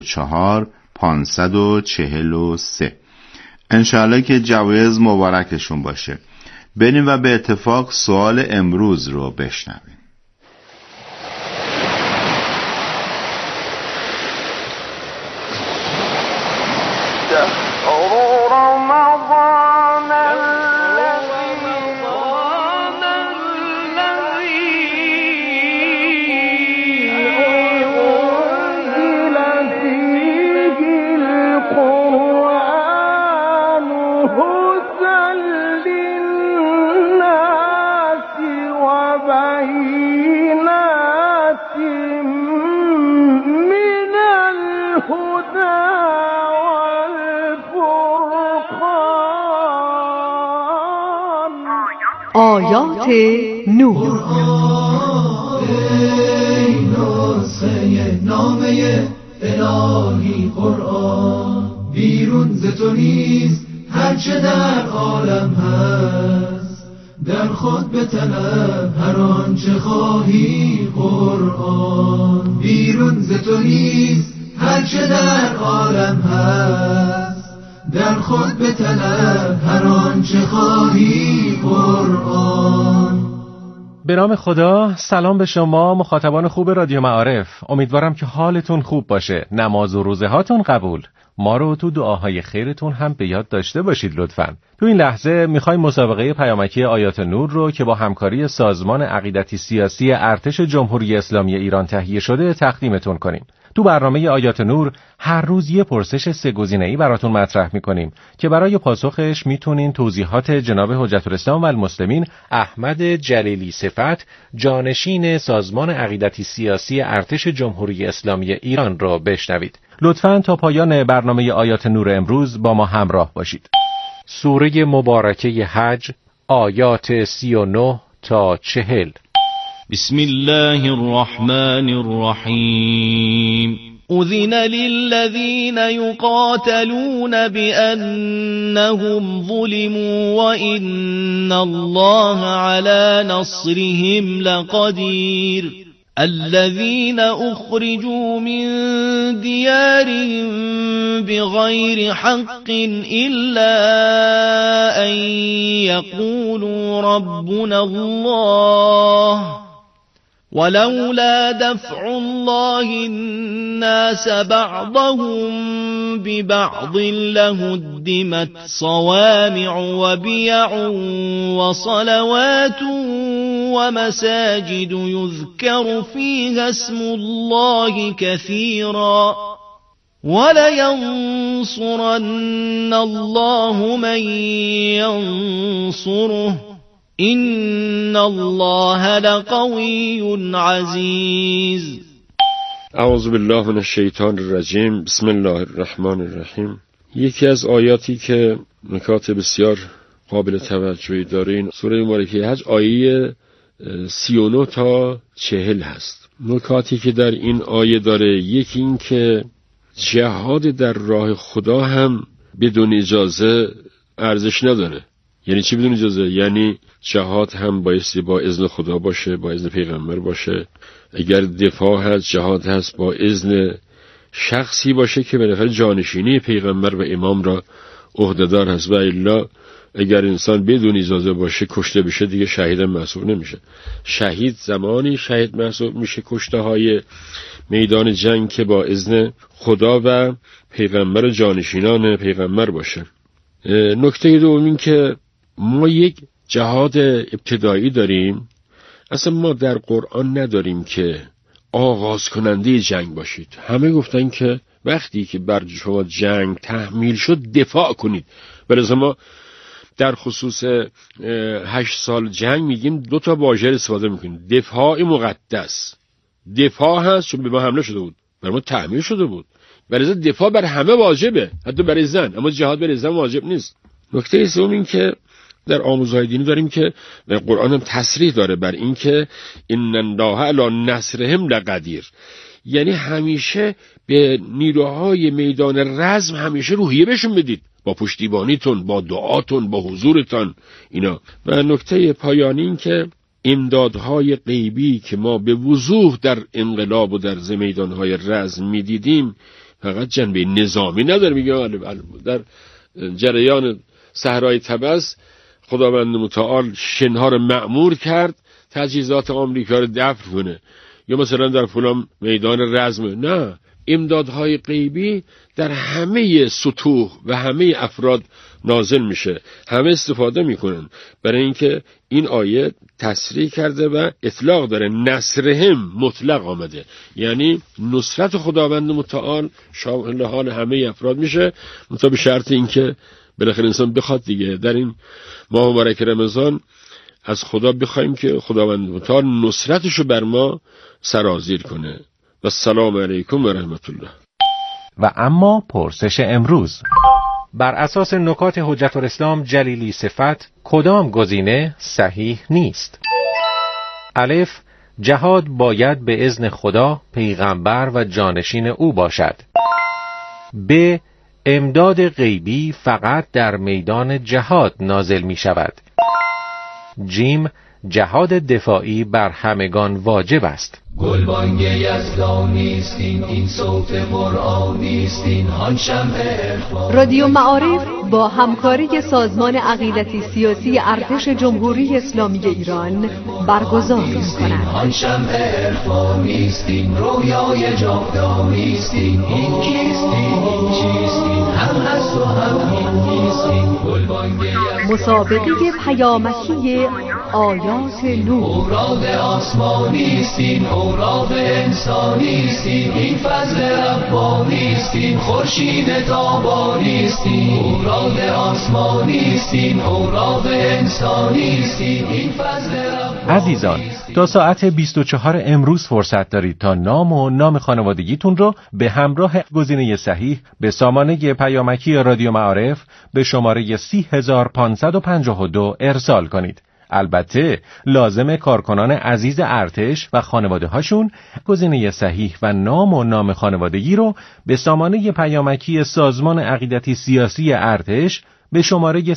543. انشاءالله که جوایز مبارکشون باشه. بریم و به اتفاق سوال امروز رو بشنویم. آیات نور. ای نسخه نامه الهی قرآن، بیرون ز تو نیست هرچه در عالم هست، در خود بطلب هر آنچه خواهی قرآن. بیرون ز تو نیست هرچه در عالم هست، در خود بطلب هر آنچه خواهی قرآن. به نام خدا. سلام به شما مخاطبان خوب رادیو معارف. امیدوارم که حالتون خوب باشه. نماز و روزه هاتون قبول. ما رو تو دعاهای خیرتون هم به یاد داشته باشید لطفاً. تو این لحظه میخوایم مسابقه پیامکی آیات نور رو که با همکاری سازمان عقیدتی سیاسی ارتش جمهوری اسلامی ایران تهیه شده تقدیمتون کنیم. تو برنامه آیات نور هر روز یه پرسش 3 گزینه‌ای براتون مطرح می‌کنیم که برای پاسخش میتونین توضیحات جناب حجت الاسلام و المسلمین احمد جلیلی صفت، جانشین سازمان عقیدتی سیاسی ارتش جمهوری اسلامی ایران را بشنوید. لطفاً تا پایان برنامه آیات نور امروز با ما همراه باشید. سوره مبارکه حج، آیات 39 تا 40. بسم الله الرحمن الرحیم. أذن للذين يقاتلون بأنهم ظلموا وإن الله على نصرهم لقدير. الذين أخرجوا من ديارهم بغير حق إلا أن يقولوا ربنا الله ولولا دفع الله الناس بعضهم ببعض لهدمت صوامع وبيع وصلوات ومساجد يذكر فيها اسم الله كثيرا ولينصرن الله من ينصره إن الله لقوي عزيز. اعوذ بالله من الشیطان الرجیم. بسم الله الرحمن الرحیم. یکی از آیاتی که نکات بسیار قابل توجهی داره این سوره مبارکه حج آیه 39 تا 40 هست. نکاتی که در این آیه داره، یکی این که جهاد در راه خدا هم بدون اجازه ارزش نداره. یعنی چی بدون اجازه؟ یعنی جهاد هم بایستی با اذن خدا باشه، با اذن پیغمبر باشه. اگر دفاع هست، جهاد هست، با اذن شخصی باشه که بالاخره جانشینی پیغمبر و امام را عهده‌دار هست. و الا اگر انسان بدون اجازه باشه کشته بشه دیگه شهید محسوب نمیشه. شهید زمانی شهید محسوب میشه کشته های میدان جنگ که با اذن خدا و پیغمبر و جانشینان پیغمبر باشه. نکته دوم این که ما یک جهاد ابتدایی داریم. اصلا ما در قرآن نداریم که آغاز کننده جنگ باشید. همه گفتن که وقتی که بر شما جنگ تحمیل شد دفاع کنید. برای ما در خصوص 8 سال جنگ میگیم 2 تا واژه استفاده میکنیم. دفاع مقدس. دفاع هست چون به ما حمله شده بود، بر ما تحمیل شده بود. برای دفاع بر همه واجبه، حتی برای زن، اما جهاد برای زن واجب نیست. نکته سوم این که در آموزهای دینی داریم که در قرآن هم تصریح داره بر این که ان الله علی نصرهم لقدیر. یعنی همیشه به نیروهای میدان رزم همیشه روحیه بهشون بدید، با پشتیبانیتون، با دعاتون، با حضورتون اینا. و نکته پایانی این که امدادهای غیبی که ما به وضوح در انقلاب و در میدانهای رزم میدیدیم فقط جنبه نظامی نداره. میگه در جریان صحرای طبس خداوند متعال شنها رو مأمور کرد تجهیزات آمریکا رو دفن کنه، یا مثلا در فلان میدان رزم. نه، امدادهای غیبی در همه سطوح و همه افراد نازل میشه، همه استفاده میکنن. برای اینکه این آیه تصریح کرده و اطلاق داره، نصرهم مطلق آمده، یعنی نصرت خداوند متعال شامل حال همه افراد میشه، منتها به شرط اینکه بالاخره انسان بخواد دیگه. در این ماه مبارک رمضان از خدا بخوایم که خداوند متعال نصرتشو بر ما سرازیر کنه. و السلام علیکم و رحمت الله. و اما پرسش امروز: بر اساس نکات حجت الاسلام جلیلی صفت کدام گزینه صحیح نیست؟ الف: جهاد باید به اذن خدا، پیغمبر و جانشین او باشد. ب: امداد غیبی فقط در میدان جهاد نازل می شود. جیم: جهاد دفاعی بر همگان واجب است. گلبانگ یزدانیستین، این صوت قرآنیستین، هان شمع عرفان. رادیو معارف با همکاری سازمان عقیدتی سیاسی ارتش جمهوری اسلامی ایران برگزار می‌کند. هان شمع عرفانیستین، رویای جاودانیستین، این کیستین، این چیستین، هم هست و هم نیستین. گلبانگ مسابقه پیامکی آیات نور. اوراد آسمانیستین، اوراق انسانیستین، این فضل ربانیستین، خورشید تابانیستین. اوراد آسمانیستین، اوراق انسانیستین، این فضل ربانیستین. عزیزان، تا ساعت 24 امروز فرصت دارید تا نام و نام خانوادگیتون رو به همراه گزینه صحیح به سامانه پیامکی رادیو معارف به شماره 30552 ارسال کنید. البته لازم کارکنان عزیز ارتش و خانواده هاشون گزینه صحیح و نام و نام خانوادگی رو به سامانه پیامکی سازمان عقیدتی سیاسی ارتش به شماره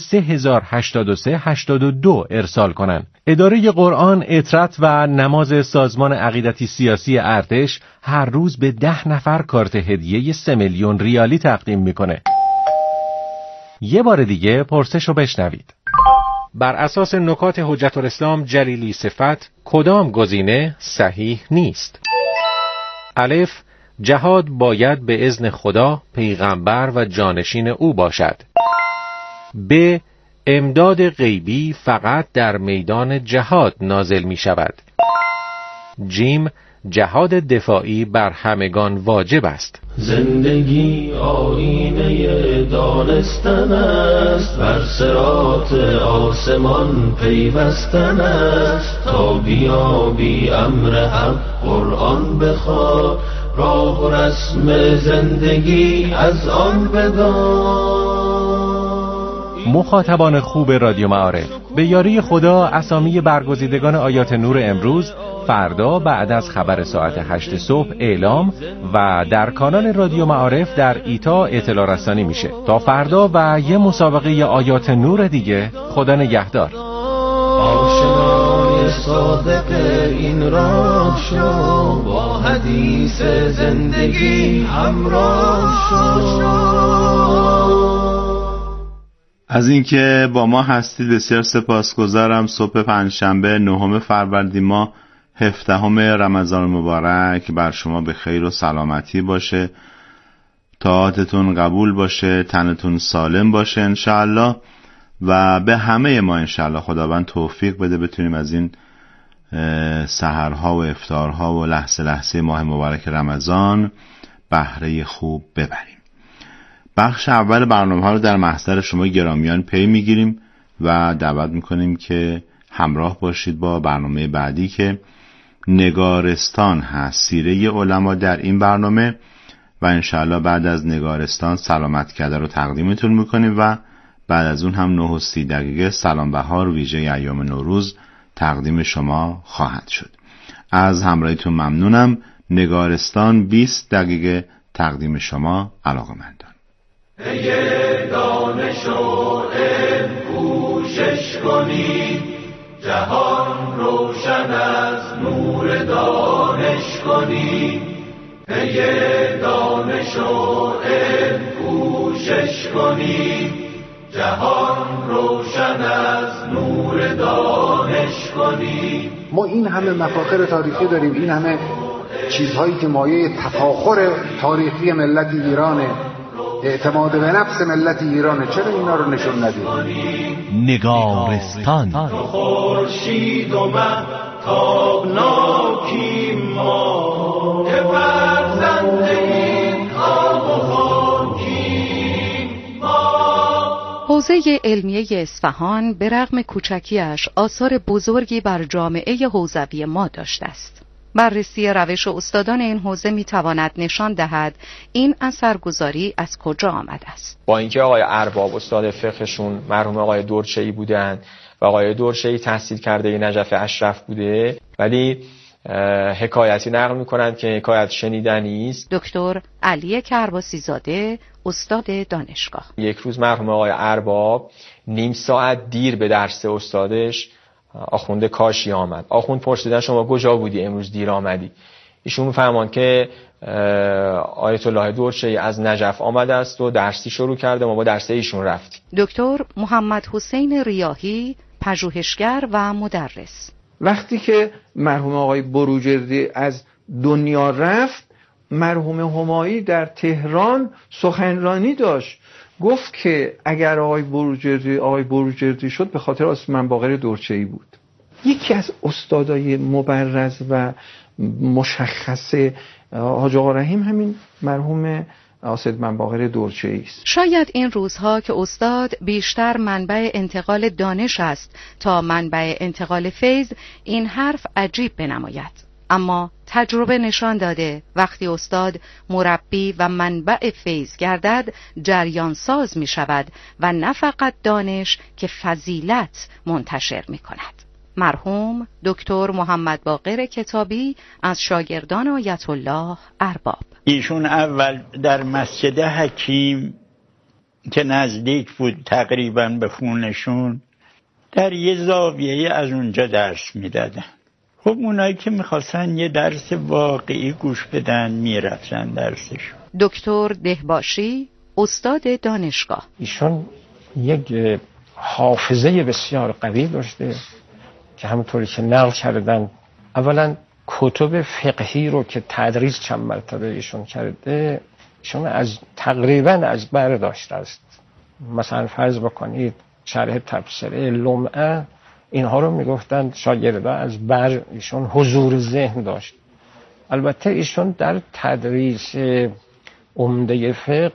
308382 ارسال کنن. اداره قرآن، اطرت و نماز سازمان عقیدتی سیاسی ارتش هر روز به 10 نفر کارت هدیه 3 میلیون ریالی تقدیم میکنه. یه بار دیگه پرسش رو بشنوید. بر اساس نکات حجت الاسلام جلیلی صفت کدام گزینه صحیح نیست؟ الف: جهاد باید به اذن خدا، پیغمبر و جانشین او باشد. ب: امداد غیبی فقط در میدان جهاد نازل می شود. جیم: جهاد دفاعی بر همگان واجب است. زندگی آینه دانستن است، بر صراط آسمان پیوستن است. تا بیابی امر حق قرآن بخوان، راه و رسم زندگی از آن بدان. مخاطبان خوب رادیو معارف، به یاری خدا اسامی برگزیدگان آیات نور امروز فردا بعد از خبر ساعت 8 صبح اعلام و در کانال رادیو معارف در ایتا اطلاع رسانی میشه. تا فردا و یه مسابقه آیات نور دیگه، خدا نگهدار. آشنای صادق این راه شو، با حدیث زندگی همراه شو. از اینکه با ما هستید بسیار سپاسگزارم. صبح پنجشنبه 9 فروردین ماه 17 رمضان مبارک بر شما به خیر و سلامتی باشه، طاعتتون قبول باشه، تنتون سالم باشه انشاءالله، و به همه ما انشاءالله خداوند توفیق بده بتونیم از این سحرها و افطارها و لحظه لحظه ماه مبارک رمضان بهره خوب ببریم. بخش اول برنامه ها رو در محضر شما گرامیان پی میگیریم و دعوت میکنیم که همراه باشید با برنامه بعدی که نگارستان هست، سیره علما در این برنامه، و انشاءالله بعد از نگارستان سلامت کرده رو تقدیمتون میکنیم و بعد از اون هم 9:30 سلام بهار ویژه ایام نوروز تقدیم شما خواهد شد. از همراهیتون ممنونم. نگارستان 20 دقیقه تقدیم شما علاقه‌مندان. ای دانش و علم کوشش کنید، جهان روشن از نور دانش کنید. پی دانش و علم کوشش کنیم، جهان روشن از نور دانش کنیم. ما این همه مفاخر تاریخی داریم، این همه چیزهایی که مایه تفاخر تاریخی ملت ایرانه، اعتماد به نفس ملت ایرانه، چرا اینا رو نشون ندیم؟ نگارستان خورشید و مه تابناکیم ما، که فرزند این آب و خاکیم ما. حوزه علمیه اصفهان به رغم کوچکیش آثار بزرگی بر جامعه حوزوی ما داشته است. بررسی روش استادان این حوزه میتواند نشان دهد این اثرگذاری از کجا آمده است. با اینکه آقای ارباب استاد فقهشون مرحوم آقای دورچه‌ای بودند و آقای دورچه‌ای تحصیل کرده نجف اشرف بوده، ولی حکایتی نقل میکنند که حکایت شنیدنی است. دکتر علی کرباسی زاده استاد دانشگاه: یک روز مرحوم آقای ارباب نیم ساعت دیر به درس استادش آخوند کاشی آمد. آخوند پرسیدن شما کجا بودی امروز دیر آمدی؟ ایشون فرمان که آیت الله دورچه‌ای از نجف آمده است و درسی شروع کرده، ما با درس ایشون رفتیم. دکتر محمد حسین ریاحی پژوهشگر و مدرس: وقتی که مرحوم آقای بروجردی از دنیا رفت، مرحوم همایی در تهران سخنرانی داشت، گفت که اگر آقای بروجردی شد به خاطر آسمان باقر دورچه‌ای بود. یکی از استادای مبرز و مشخص حاج آقا رحیم همین مرحوم آسمان باقر دورچه‌ای است. شاید این روزها که استاد بیشتر منبع انتقال دانش است تا منبع انتقال فیض، این حرف عجیب بنماید، اما تجربه نشان داده وقتی استاد مربی و منبع فیض گردد جریان ساز می شود و نه فقط دانش که فضیلت منتشر می کند. مرحوم دکتر محمد باقر کتابی از شاگردان آیت الله ارباب: ایشون اول در مسجد حکیم که نزدیک بود تقریبا به خونشون، در یه زاویه از اونجا درس میدادن. خب اونایی که میخواستن یه درس واقعی گوش بدن میرفتن درسشون. دکتر دهباشی استاد دانشگاه: ایشون یک حافظه بسیار قوی داشته که همونطوری که نقل کردن، اولا کتب فقهی رو که تدریس چند مرتبه ایشون کرده، ایشون تقریبا از بر داشته است. مثلا فرض بکنید شرح تفسیر لمعه، اینها رو میگفتن شاگردان از بر، ایشون حضور ذهن داشت. البته ایشون در تدریس عمده فقه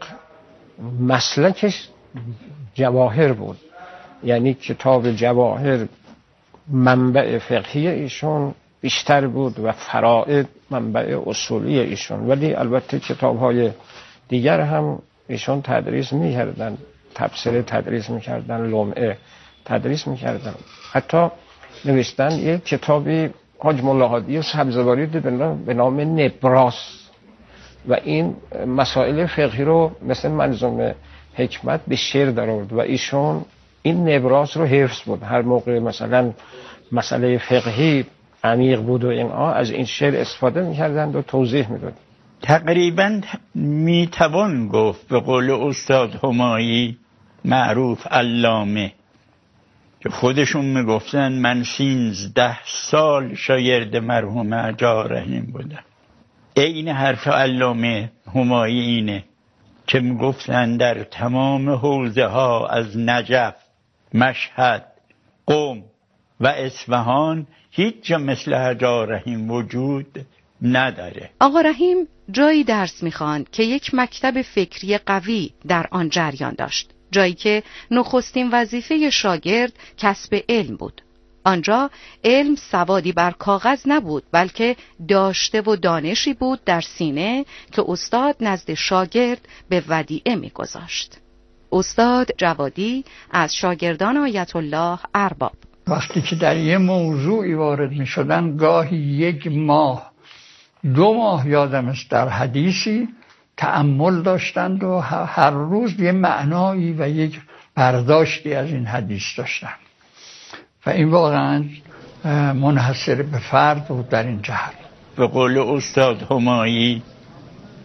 مسلکش جواهر بود، یعنی کتاب جواهر منبع فقهی ایشون بیشتر بود و فرائض منبع اصولی ایشون، ولی البته کتاب‌های دیگر هم ایشون تدریس می‌کردن، تفسیر تدریس می‌کردن، لمعه تدریس می‌کردن. حتی نوشتن یک کتابی حاج ملا هادی سبزواری به نام نبراس و این مسائل فقهی رو مثل منظومه حکمت به شعر درآورد و ایشون این نبراس رو حفظ بود. هر موقع مثلا مسئله فقهی عمیق بود و اینها از این شعر استفاده می‌کردند و توضیح می‌داد. تقریبا میتوان گفت به قول استاد همایی معروف علامه که خودشون میگفتن من 13 سال شاگرد مرحوم حاج آقا رحیم بودم. این حرف علامه همایی اینه که میگفتن در تمام حوزه ها از نجف، مشهد، قم و اصفهان هیچ جا مثل حاج آقا رحیم وجود نداره. آقا رحیم جایی درس میخواند که یک مکتب فکری قوی در آن جریان داشت، جایی که نخستین وظیفه شاگرد کسب علم بود. آنجا علم سوادی بر کاغذ نبود، بلکه داشته و دانشی بود در سینه که استاد نزد شاگرد به ودیعه میگذاشت. استاد جوادی از شاگردان آیت الله ارباب: وقتی که در یه موضوعی وارد می شدن، گاهی 1 ماه 2 ماه یادم است در حدیثی تأمل داشتند و هر روز یه معنایی و یک برداشتی از این حدیث داشتند و این واقعا منحصر به فرد بود در این جهت. به قول استاد همایی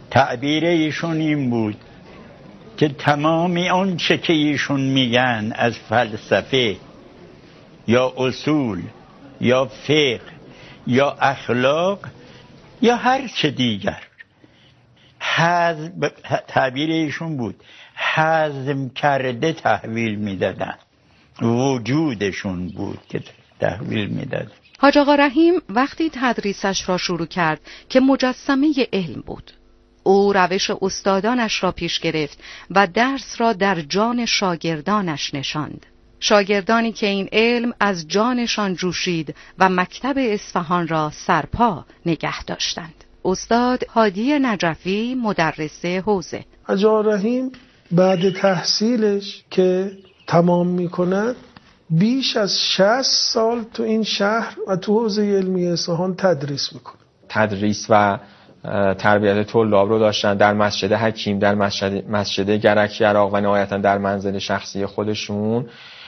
تعبیر ایشون این بود که تمامی آنچه که ایشون میگن از فلسفه یا اصول یا فقه یا اخلاق یا هر چه دیگر تعبیر ایشون بود هضم کرده تحویل میدادن، وجودشون بود که تحویل میدادن. حاج آقا رحیم وقتی تدریسش را شروع کرد که مجسمه علم بود، او روش استادانش را پیش گرفت و درس را در جان شاگردانش نشاند. شاگردانی که این علم از جانشان جوشید و مکتب اصفهان را سرپا نگه داشتند. استاد هادی نجفی مدرس حوزه. حاج آقا رحیم بعد تحصیلش که تمام میکند بیش از 60 سال تو این شهر و تو حوزه علمی اصفهان تدریس میکنه. تدریس و تربیت طلاب رو داشتن در مسجد حکیم، در مسجد گرکی عراق و نهایتا در منزل شخصی خودشون.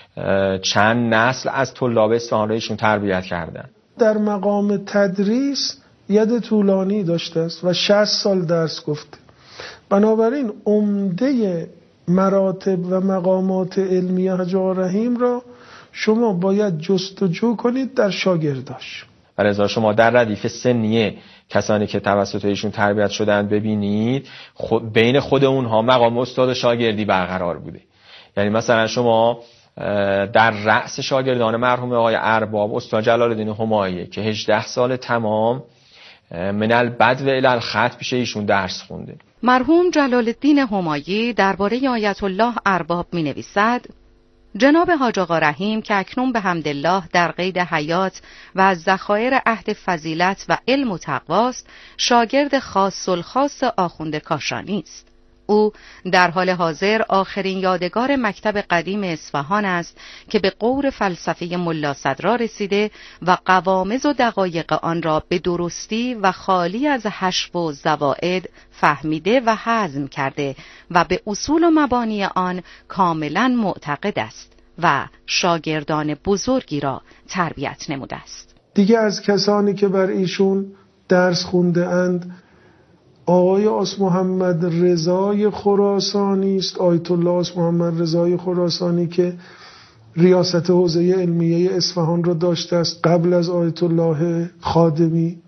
چند نسل از طلاب اصفهان رو ایشون تربیت کردن. در مقام تدریس ید طولانی داشته است و 60 سال درس گفته. بنابراین عمده مراتب و مقامات علمی حاج آقا رحیم را شما باید جستجو کنید در شاگرداش. لذا شما در ردیف سنی کسانی که توسط ایشون تربیت شدن ببینید بین خود اونها مقام استاد و شاگردی برقرار بوده. یعنی مثلا شما در رأس شاگردان مرحوم آقای ارباب استاد جلال الدین همایی که 18 سال تمام من البدو الی الخط پیش ایشون درس خونده. مرحوم جلال الدین همایی درباره آیت الله ارباب می نویسد: جناب حاج آقا رحیم که اکنون به حمدالله در قید حیات و از ذخایر عهد فضیلت و علم و تقواست، شاگرد خاص الخاص آخوند کاشانی است. او در حال حاضر آخرین یادگار مکتب قدیم اصفهان است که به غور فلسفه ملا صدرا رسیده و قوامض و دقایق آن را به درستی و خالی از حشو و زوائد فهمیده و هضم کرده و به اصول و مبانی آن کاملا معتقد است و شاگردان بزرگی را تربیت نموده است. دیگه از کسانی که بر ایشون درس خونده اند آقای آس محمد رضای خراسانی است، آیت الله آس محمد رضای خراسانی که ریاست حوزه علمیه اصفهان را داشته است قبل از آیت الله خادمی.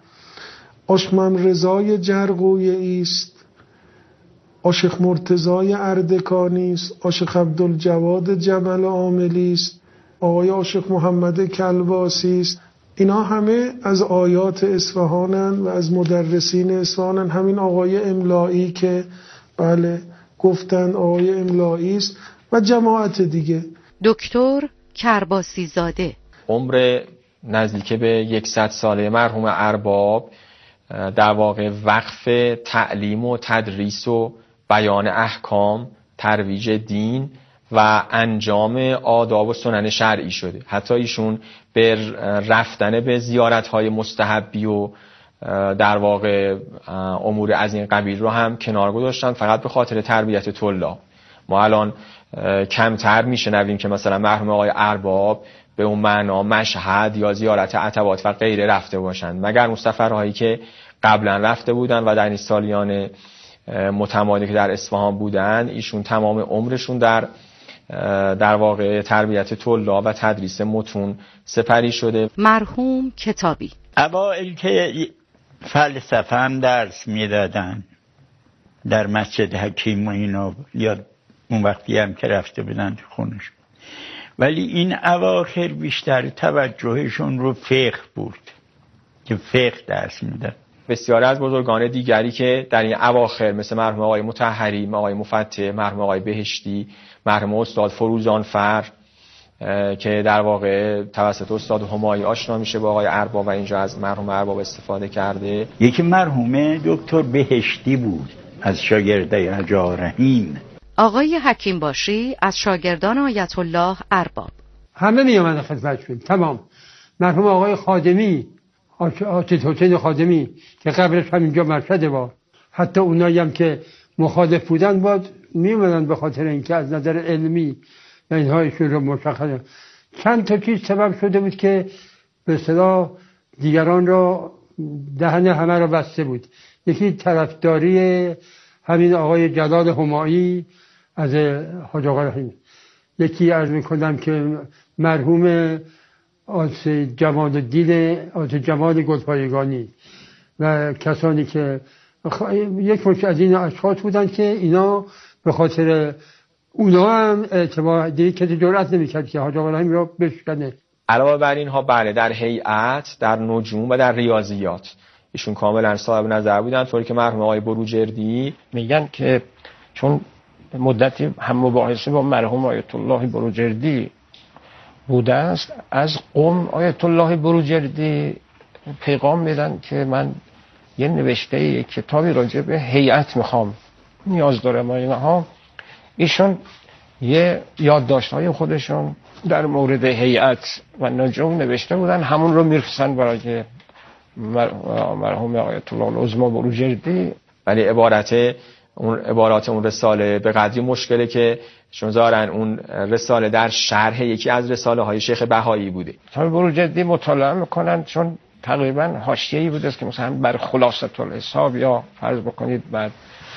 آش محمد رضای جرقویی است، آشیخ مرتضای اردکانی است، آشیخ عبدالجواد جبل عاملی است، آقای آشیخ محمد کلباسی است. اینا همه از آیات اصفهانن و از مدرسین اصفهانن. همین آقای املایی که بله گفتن آقای املایی است و جماعت دیگه. دکتر کرباسی زاده عمر نزدیک به 100 ساله مرحوم ارباب در واقع وقف تعلیم و تدریس و بیان احکام، ترویج دین و انجام آداب و سنن شرعی شده. حتی ایشون به رفتن به زیارت‌های مستحبی و در واقع امور از این قبیل رو هم کنار گذاشتن فقط به خاطر تربیت طلاب. ما الان کمتر میشنویم که مثلا مرحوم آقای ارباب به اون معنا مشهد یا زیارت عتبات و غیره رفته باشند، مگر اون سفرهایی که قبلا رفته بودن و در این سالیان متمادی که در اصفهان بودن ایشون تمام عمرشون در واقع تربیت طلاب و تدریس متون سپری شده. مرحوم کتابی اوائل که فلسفه هم درس میدادن در مسجد حکیم و اینا، یا اون وقتی هم که رفته بودن تو خونش، ولی این اواخر بیشتر توجهشون رو فقه بود که فقه درس میدن. بسیاری از بزرگان دیگری که در این اواخر مثل مرحوم آقای مطهری، آقای مفتح، مرحوم آقای بهشتی، مرحوم استاد فروزانفر که در واقع توسط استاد همایی آشنا میشه با آقای ارباب و اینجا از مرحوم ارباب استفاده کرده. یکی مرحوم دکتر بهشتی بود از شاگردای حاج آقا رحیم. آقای حکیم باشی از شاگردان آیت الله ارباب. همه می اومدن خدمتشون تمام. مرحوم آقای خادمی، حاجی حسین خادمی که قبلش همینجا مرشد بود، حتی اونایی هم که مخالف بودن بود می اومدن به خاطر اینکه از نظر علمی و اینهایشون رو مشخصه. چند تا چیز سبب شده بود که به اصطلاح دیگران را دهن همه را بسته بود. یکی طرفداری همین آقای جلال همایی از حاج آقا رحیمی، یکی عرض میکنم که مرحوم آس جمال الدین آس جمال گلپایگانی و کسانی که یک مشت از این اشخاص بودن که اینا به خاطر اونا هم اعتبار دیگه کسی جرأت نمی‌کرد که حاج آقا رحیمی رو بشکنه. علاوه بر اینها بله در هیئت، در نجوم و در ریاضیات ایشون کاملا صاحب نظر بودن، طوری که مرحوم آقای بروجردی میگن که چون مدتی هم مباحثه با مرحوم آیت الله بروجردی بوده است، از قم آیت الله بروجردی پیغام میدن که من یه نوشته یه کتابی راجع به هیئت میخوام، نیاز دارم. اینها ایشون یه یادداشت‌های خودشون در مورد هیئت و نجوم نوشته بودن، همون رو میرسن برای مرحوم آیت الله العظما بروجردی. ولی عبارات اون رساله به قدری مشکله که چون ظاهرن اون رساله در شرح یکی از رساله های شیخ بهایی بوده. بروجردی مطالعه میکنن چون تقریبا حاشیه‌ای بوده که مثلا بر خلاصه الحساب یا فرض بکنید بر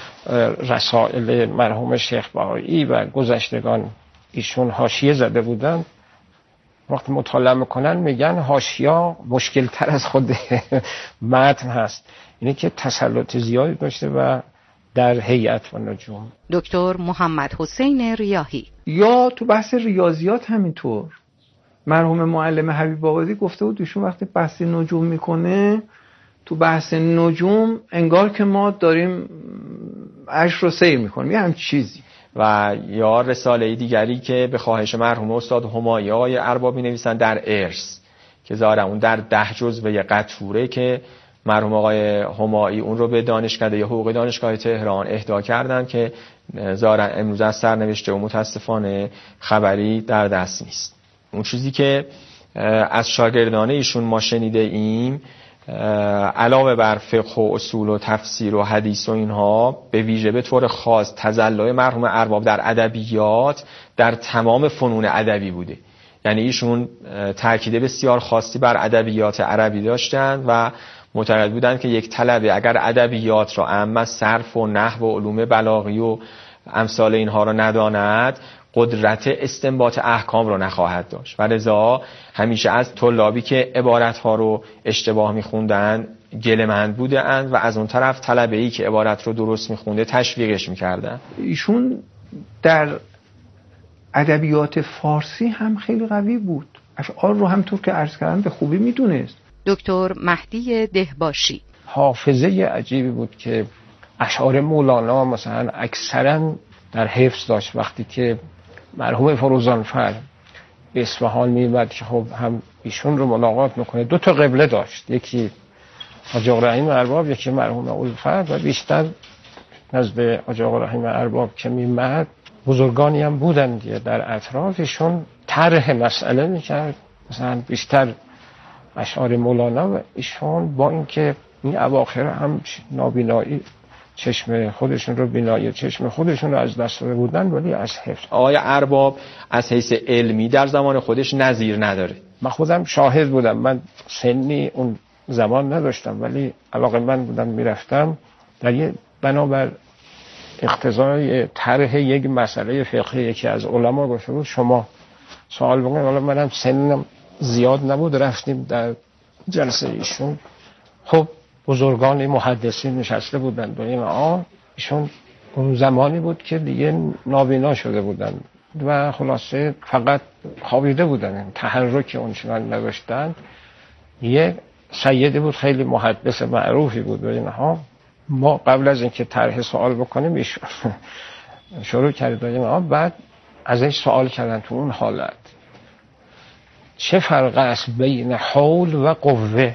رسائل مرحوم شیخ بهایی و گذشتگان ایشون حاشیه زده بودن. وقتی مطالعه میکنن میگن حاشیه مشکل تر از خود متن هست، اینه که تسلط زیادی داشته و در هیئت و نجوم. دکتر محمد حسین ریاحی. یا تو بحث ریاضیات همینطور مرحوم معلم حبیب آبادی گفته بود ایشون وقتی بحث نجوم میکنه تو بحث نجوم انگار که ما داریم عرش رو سیر میکنیم، یه هم چیزی. و یا رساله دیگری که به خواهش مرحوم استاد همایی آقای اربابی نویسن در ارث که ظاهرا اون در 10 جزوه قطوره که مرحوم آقای همایی اون رو به دانشکده حقوق دانشگاه تهران اهدا کردن که ظاهرا امروز از سرنوشته و متاسفانه خبری در دست نیست. اون چیزی که از شاگردان ایشون ما شنیده ایم علاوه بر فقه و اصول و تفسیر و حدیث و اینها، به ویژه به طور خاص تجلی مرحوم ارباب در ادبیات در تمام فنون ادبی بوده. یعنی ایشون تاکید بسیار خاصی بر ادبیات عربی داشتند و معتقد بودند که یک طلبه اگر ادبیات را اما صرف و نحو و علوم بلاغی و امثال اینها را نداند قدرت استنباط احکام رو نخواهد داشت و لذا همیشه از طلابی که عبارتها رو اشتباه میخوندن گله‌مند بودند و از اون طرف طلبه‌ای که عبارت رو درست میخونده تشویقش میکردن. ایشون در ادبیات فارسی هم خیلی قوی بود، اشعار رو همطور که عرض کردم به خوبی میدونست. دکتر مهدی دهباشی. حافظه عجیبی بود که اشعار مولانا مثلا اکثرا در حفظ داشت. وقتی که مرحوم فروزانفر به اصفهان می‌آمد که خب هم ایشون رو ملاقات میکنه، 2 تا قبله داشت، یکی حاج آقا رحیم ارباب، یکی مرحوم الفت، و بیشتر نزد حاج آقا رحیم ارباب که می‌آمد بزرگانی هم بودن دیگه در اطرافشون طرح مسئله میکرد، مثلا بیشتر اشعار مولانا، و ایشون با اینکه این اواخر هم نابینایی چشم خودشون رو بینایی چشم خودشون رو از دست داده بودن، ولی از حفظ. آقای ارباب از حیث علمی در زمان خودش نظیر نداره. من خودم شاهد بودم، من سنی اون زمان نداشتم ولی علاقه‌مند بودم میرفتم در یه بنابر اقتضای طرح یک مسئله فقهی یکی از علما گفته بود شما سوال بکنید. حالا منم سنم زیاد نبود، رفتیم در جلسه ایشون، خب بزرگان محدثین نشسته بودند و ایشون اون زمانی بود که دیگه نابینا شده بودن و خلاصه فقط خوابیده بودن، تحرک اونچنان نداشتن. یه سیدی بود خیلی محدث معروفی بود و اینها، ما قبل از اینکه طرح سوال بکنیم ایشون شروع کرد و بعد ازش سوال کردن تو اون حالت چه فرق است بین حول و قوه،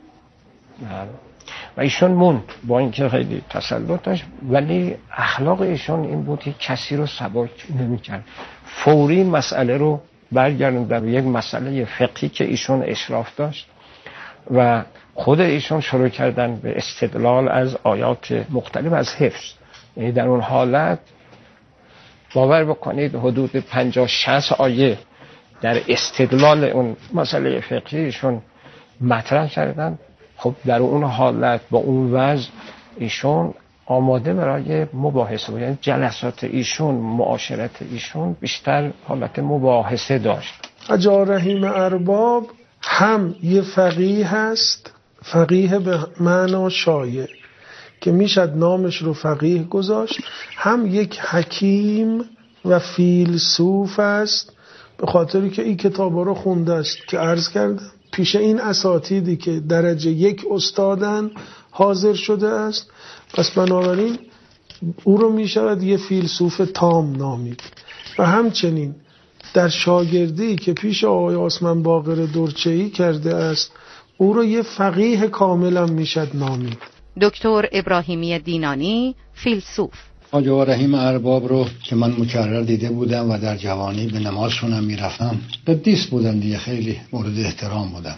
و ایشون موند با اینکه خیلی تسلط داشت ولی اخلاق ایشون این بود که کسی رو سبک نمی‌کرد، فوری مسئله رو برگردوند در یک مسئله فقهی که ایشون اشراف داشت و خود ایشون شروع کردن به استدلال از آیات مختلف از حفظ. یعنی در اون حالت باور بکنید حدود 50-60 آیه در استدلال اون مسئله فقهی ایشون مطرح کردن. خب در اون حالت با اون وضع ایشون آماده برای مباحثه بود. یعنی جلسات ایشون، معاشرت ایشون بیشتر حالت مباحثه داشت. حاج رحیم ارباب هم یه فقیه هست، فقیه به معنا شایع که میشد نامش رو فقیه گذاشت، هم یک حکیم و فیلسوف است، به خاطری که این کتابا رو خونده است که عرض کردم پیش این اساتیدی که درجه 1 استادن حاضر شده است. پس بنابراین او رو میشود یه فیلسوف تام نامید. و همچنین در شاگردی که پیش آقای عثمان باقر درچه‌ای کرده است، او رو یه فقیه کاملا میشد نامید. دکتر ابراهیمی دینانی، فیلسوف. حاج رحیم ارباب رو که من مکرر دیده بودم و در جوانی به نمازشونم میرفتم، قدیس بودن دیگه، خیلی مورد احترام بودن،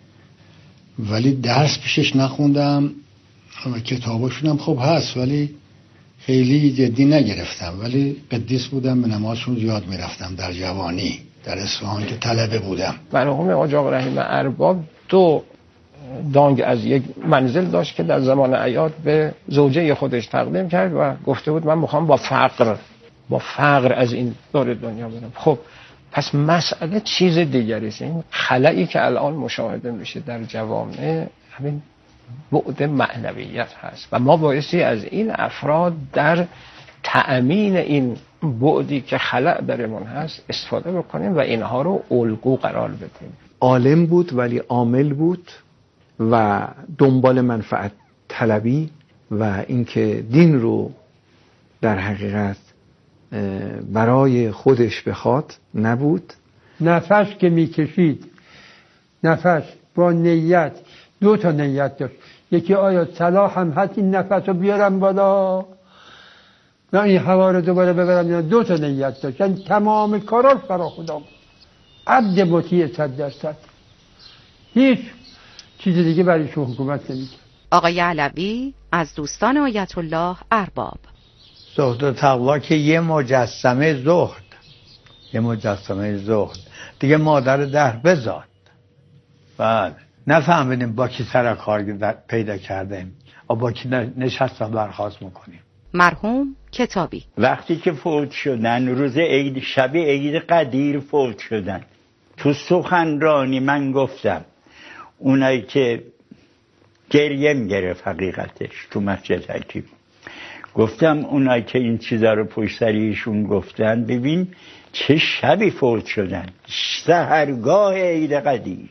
ولی درس پیشش نخوندم و کتاباشونم خب هست ولی خیلی جدی نگرفتم، ولی قدیس بودم، به نمازشون زیاد میرفتم در جوانی در اصفهان که طلبه بودم. مرحوم آقا رحیم ارباب 2 دانگ از یک منزل داشت که در زمان عیاد به زوجه خودش تقدیم کرد و گفته بود من میخوام با فقر از این دور دنیا برم. خب پس مسئله چیز دیگری است. این خلایی که الان مشاهده میشه در جوامع همین بعد معنویت هست و ما بایستی از این افراد در تأمین این بعدی که خلأ درمون هست استفاده بکنیم و اینها رو الگو قرار بدیم. عالم بود ولی عامل بود و دنبال منفعت طلبی و اینکه دین رو در حقیقت برای خودش بخواد نبود. نفس که میکشید، نفس با نیت، 2 تا نیت داشت. یکی آیا صلاح هم هست این نفس رو بیارم بالا نه این هوا رو دوباره ببرم، یا 2 تا نیت داشت. یعنی تمام کاراش برای خدا بود. عبد مطیع 100%. هیچ چیز دیگه برای شو حکومت نمی‌کنه. آقای علوی از دوستان آیت الله ارباب. زهد و تقوا که یه مجسمه زهد دیگه مادر در بزاد. بله نفهمیدیم با کی سر کار پیدا کردیم و با کی نشستم برخواست میکنیم. مرحوم کتابی. وقتی که فوت شدن روز عید، شب عید قدیر فوت شدن، تو سخنرانی من گفتم اونایی که گریم گرفت حقیقتش تو مسجد حکیم، گفتم اونایی که این چیزا رو پشت سریشون گفتن ببین چه شبی فوت شدن، سحرگاه عید قدیر.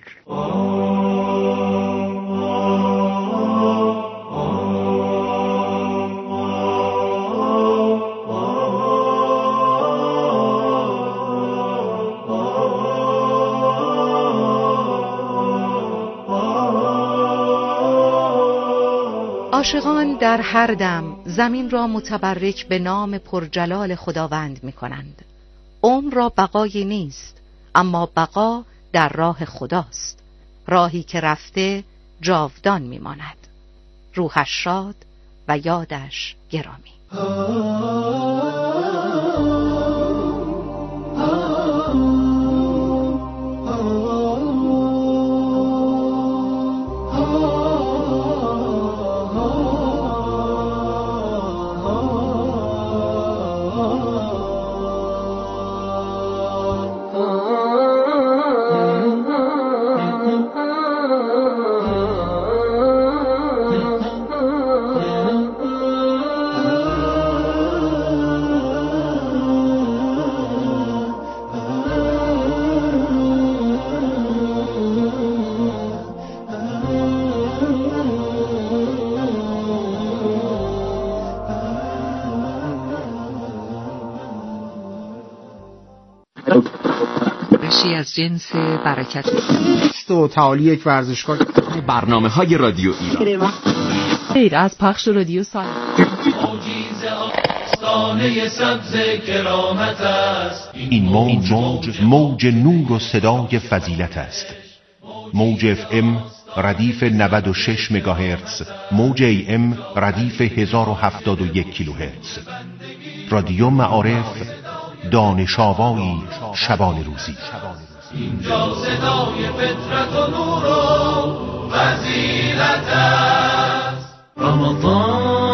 عاشقان در هر دم زمین را متبرک به نام پرجلال خداوند می کنند. عمر را بقایی نیست، اما بقا در راه خداست، راهی که رفته جاودان می ماند. روحش شاد و یادش گرامی. از جنس برکت و تعالی یک ورزشگاه. برنامه‌های رادیو ایران غیر از پخش رادیو سال این موج نور و صدای فضیلت است. موج اف ام ردیف 96 مگاهرتز، موج ای ام ردیف 1071 کیلوهرتز. رادیو معارف، دانش آوایی شبان روزی. اینجا صدای فطرت و نور و فضیلت است. رمضان